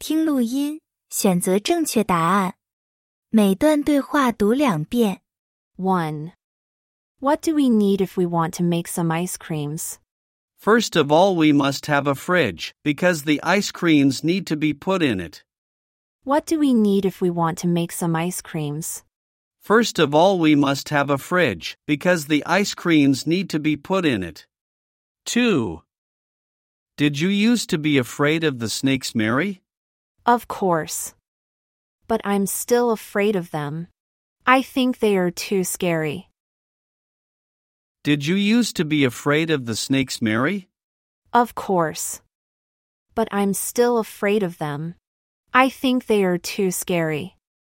听录音，选择正确答案。每段对话读2遍。 1. What do we need if we want to make some ice creams? First of all, we must have a fridge, because the ice creams need to be put in it. What do we need if we want to make some ice creams? First of all, we must have a fridge, because the ice creams need to be put in it. 2. Did you used to be afraid of the snakes, Mary? Of course. But I'm still afraid of them. I think they are too scary. Did you used to be afraid of the snakes, Mary? Of course. But I'm still afraid of them. I think they are too scary.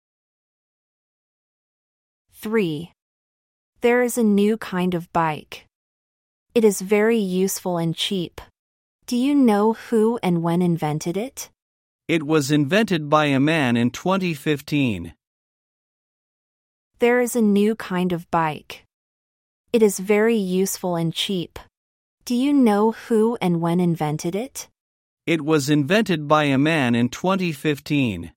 3. There is a new kind of bike. It is very useful and cheap. Do you know who and when invented it? It was invented by a man in 2015. There is a new kind of bike. It is very useful and cheap. Do you know who and when invented it? It was invented by a man in 2015.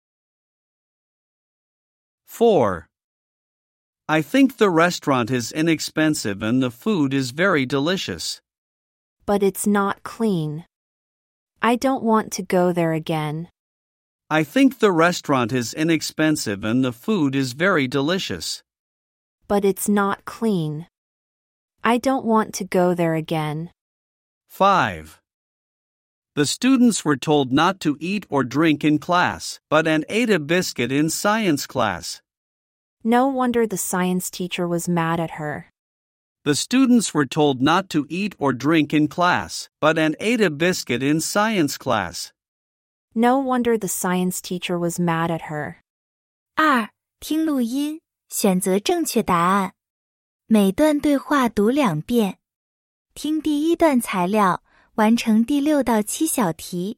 4. I think the restaurant is inexpensive and the food is very delicious. But it's not clean. I don't want to go there again. I think the restaurant is inexpensive and the food is very delicious. But it's not clean. I don't want to go there again. 5. The students were told not to eat or drink in class, but ate a biscuit in science class. No wonder the science teacher was mad at her. The students were told not to eat or drink in class, but ate a biscuit in science class. No wonder the science teacher was mad at her. 2. 听录音，选择正确答案。每段对话读2遍。听第1段材料，完成第6到7小题。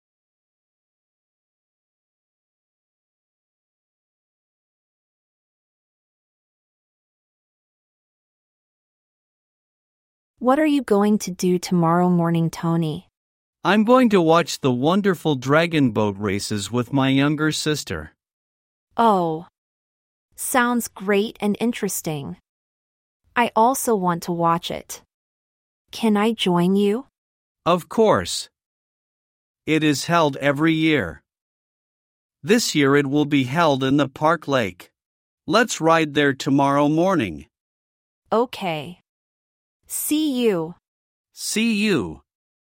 What are you going to do tomorrow morning, Tony? I'm going to watch the wonderful dragon boat races with my younger sister. Oh. Sounds great and interesting. I also want to watch it. Can I join you? Of course. It is held every year. This year it will be held in the Park Lake. Let's ride there tomorrow morning. Okay. See you. See you.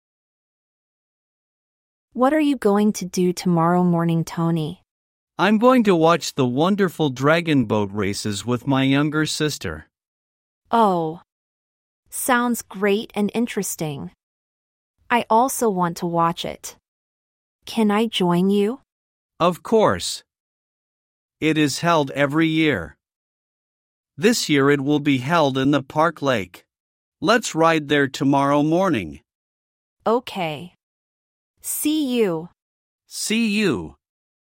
What are you going to do tomorrow morning, Tony? I'm going to watch the wonderful dragon boat races with my younger sister. Oh. Sounds great and interesting. I also want to watch it. Can I join you? Of course. It is held every year. This year it will be held in the Park Lake. Let's ride there tomorrow morning. Okay. See you. See you.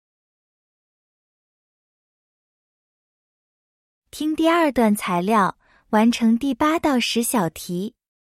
听第2段材料，完成第8到10小题。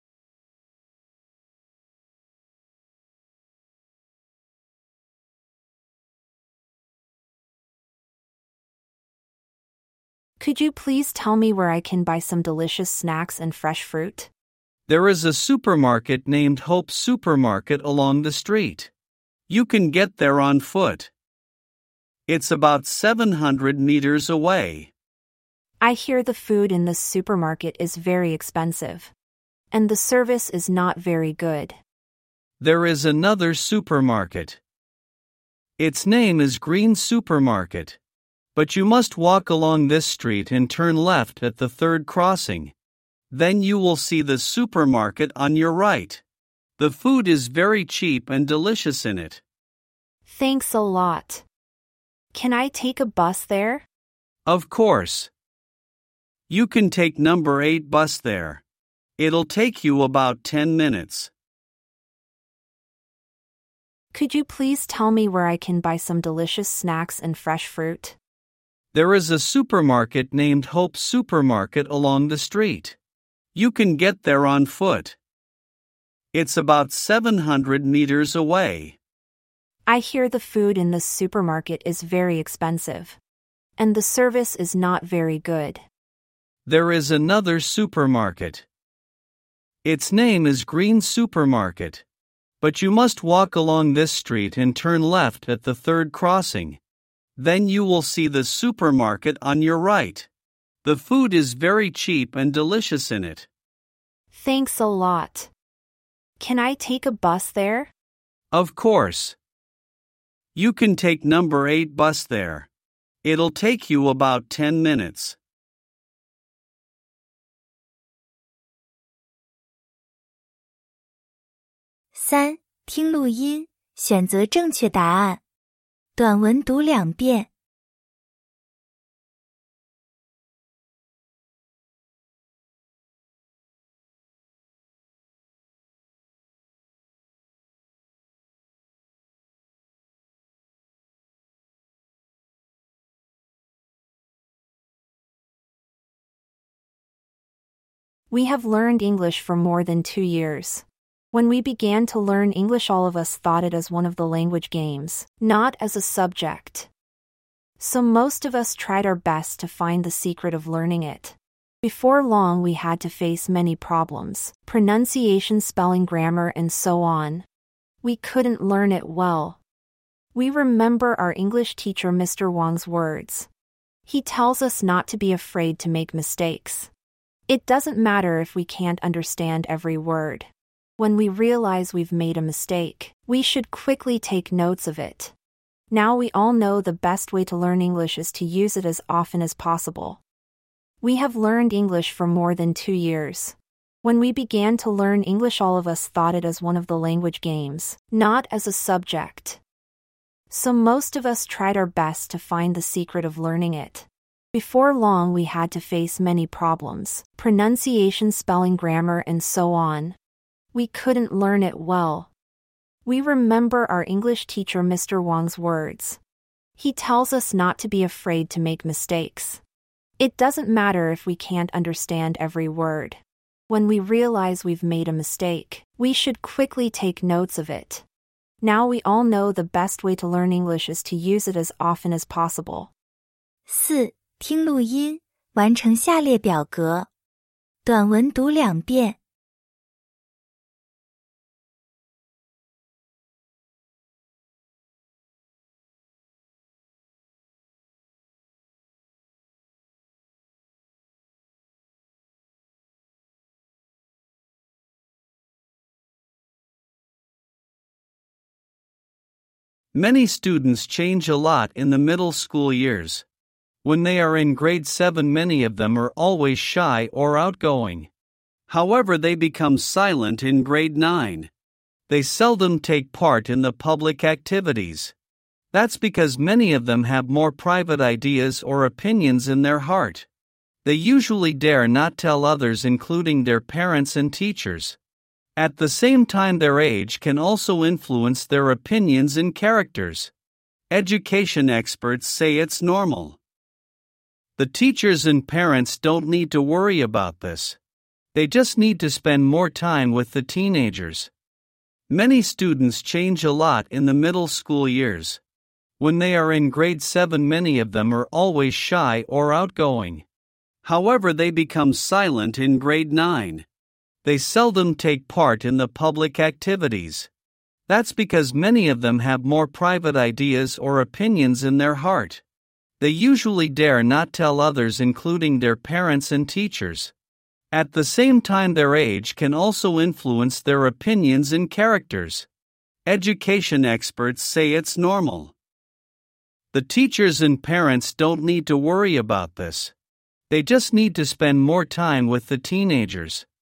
Could you please tell me where I can buy some delicious snacks and fresh fruit? There is a supermarket named Hope Supermarket along the street. You can get there on foot. It's about 700 meters away. I hear the food in this supermarket is very expensive. And the service is not very good. There is another supermarket. Its name is Green Supermarket. But you must walk along this street and turn left at the 3rd crossing. Then you will see the supermarket on your right. The food is very cheap and delicious in it. Thanks a lot. Can I take a bus there? Of course. You can take number 8 bus there. It'll take you about 10 minutes. Could you please tell me where I can buy some delicious snacks and fresh fruit? There is a supermarket named Hope Supermarket along the street. You can get there on foot. It's about 700 meters away. I hear the food in this supermarket is very expensive. And the service is not very good. There is another supermarket. Its name is Green Supermarket. But you must walk along this street and turn left at the third crossing. Then you will see the supermarket on your right. The food is very cheap and delicious in it. Thanks a lot. Can I take a bus there? Of course. You can take number 8 bus there. It'll take you about 10 minutes. 3. 听录音，选择正确答案。短文读2遍。 We have learned English for more than 2 years. When we began to learn English, all of us thought it as one of the language games, not as a subject. So most of us tried our best to find the secret of learning it. Before long, we had to face many problems: pronunciation, spelling, grammar, and so on. We couldn't learn it well. We remember our English teacher Mr. Wang's words. He tells us not to be afraid to make mistakes. It doesn't matter if we can't understand every word. When we realize we've made a mistake, we should quickly take notes of it. Now we all know the best way to learn English is to use it as often as possible. We have learned English for more than 2 years. When we began to learn English, all of us thought it as one of the language games, not as a subject. So most of us tried our best to find the secret of learning it. Before long, we had to face many problems: pronunciation, spelling, grammar, and so on. We couldn't learn it well. We remember our English teacher Mr. Wang's words. He tells us not to be afraid to make mistakes. It doesn't matter if we can't understand every word. When we realize we've made a mistake, we should quickly take notes of it. Now we all know the best way to learn English is to use it as often as possible. 4. 听录音，完成下列表格。短文读2遍。 Many students change a lot in the middle school years. When they are in grade 7, many of them are always shy or outgoing. However, they become silent in grade 9. They seldom take part in the public activities. That's because many of them have more private ideas or opinions in their heart. They usually dare not tell others, including their parents and teachers. At the same time, their age can also influence their opinions and characters. Education experts say it's normal. The teachers and parents don't need to worry about this. They just need to spend more time with the teenagers. Many students change a lot in the middle school years. When they are in grade 7, many of them are always shy or outgoing. However, they become silent in grade 9. They seldom take part in the public activities. That's because many of them have more private ideas or opinions in their heart. They usually dare not tell others, including their parents and teachers. At the same time, their age can also influence their opinions and characters. Education experts say it's normal. The teachers and parents don't need to worry about this. They just need to spend more time with the teenagers.